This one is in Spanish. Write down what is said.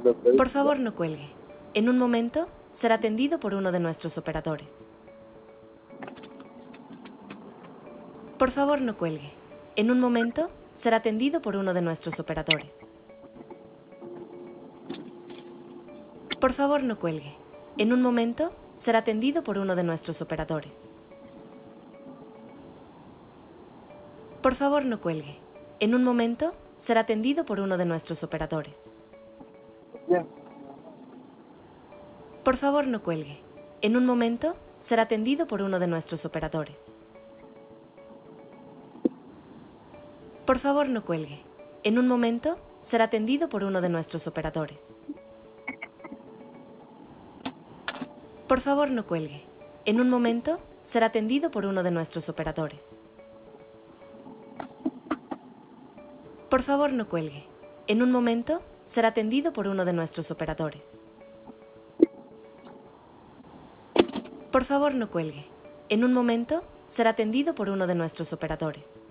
Por favor, no cuelgue. En un momento, será atendido por uno de nuestros operadores. Por favor, no cuelgue. En un momento, será atendido por uno de nuestros operadores. Por favor, no cuelgue. En un momento, será atendido por uno de nuestros operadores. Por favor, no cuelgue. En un momento, será atendido por uno de nuestros operadores. Por favor, no cuelgue. En un momento, será atendido por uno de nuestros operadores. Por favor, no cuelgue. En un momento, será atendido por uno de nuestros operadores. Por favor, no cuelgue. En un momento, será atendido por uno de nuestros operadores. Por favor, no cuelgue. En un momento, será atendido por uno de nuestros operadores. Por favor, no cuelgue. En un momento, será atendido por uno de nuestros operadores.